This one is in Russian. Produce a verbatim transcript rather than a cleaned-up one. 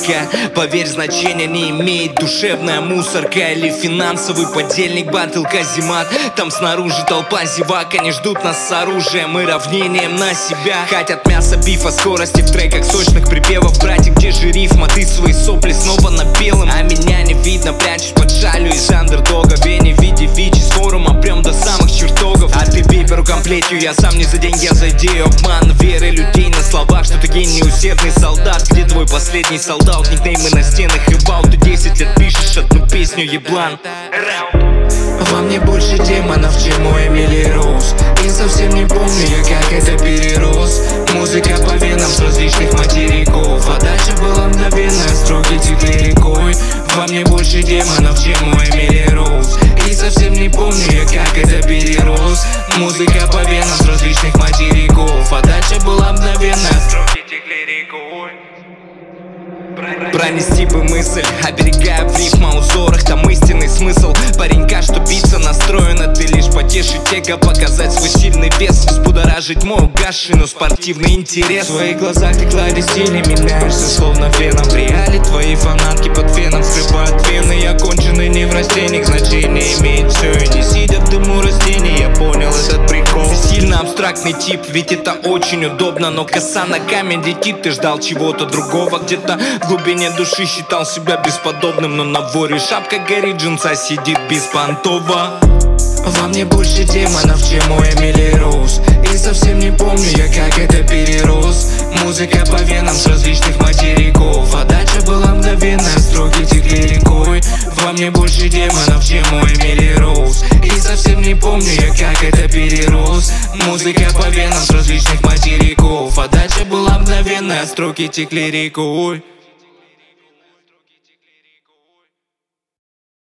мусорка. Поверь, значения не имеет душевная мусорка или финансовый подельник батл каземат. Там снаружи толпа зевак, они ждут нас с оружием и равнением на себя. Хотят мяса, бифа, скорости в треках, сочных припевов. Братик, где же рифма? Ты свои сопли снова на белом. А меня не видно, прячешь под шалью из андердога. Вене в виде фичи с форума прям до самых чертогов. А ты бей по рукам плетью, я сам не за деньги, а за идею. Обман веры людей на словах, что ты гений, усердный солдат. Где твой последний солдат? Никнеймы на стенах и бал. Ты десять лет пишешь одну песню, еблан. Во мне больше демонов, чем у Эмили Роуз. И совсем не помню я, как это перерос. Музыка по венам с различных материков. А дальше была мгновенная, строки текли рекой. Во мне больше демонов, чем у Эмили Роуз. И совсем не помню я, как это перерос. Музыка по венам с различных материков. А дальше была мгновенная, строки текли рекой. Пронести бы мысль, оберегая в рифма узорах, там истинный смысл паренька, что биться настроена. Ты лишь потешить эго, показать свой сильный вес, взбудоражить мой угасший, но спортивный интерес. В твоих глазах ты кладешь стили, меняешься словно веном. В реале твои фанатки под феном скрывают вены. Я конченый не в растениях, значение имеет все. И не сидя в дыму растений, я понял этот прикол. Ты сильно абстрактный тип, ведь это очень удобно. Но коса на камень летит, ты ждал чего-то другого. Где-то в глубине души считал себя бесподобным, но на воре шапка Гэри Джонса сидит беспонтово. Во мне больше демонов, чем у Эмили Роуз. И совсем не помню я, как это перерос. Музыка по венам с различных материков. А дальше была мгновенная, строки текли рекой. Во мне больше демонов, чем у Эмили Роуз. И совсем не помню я, как это перерос. Музыка по венам с различных материков. А дальше была мгновенная, строки текли рекой.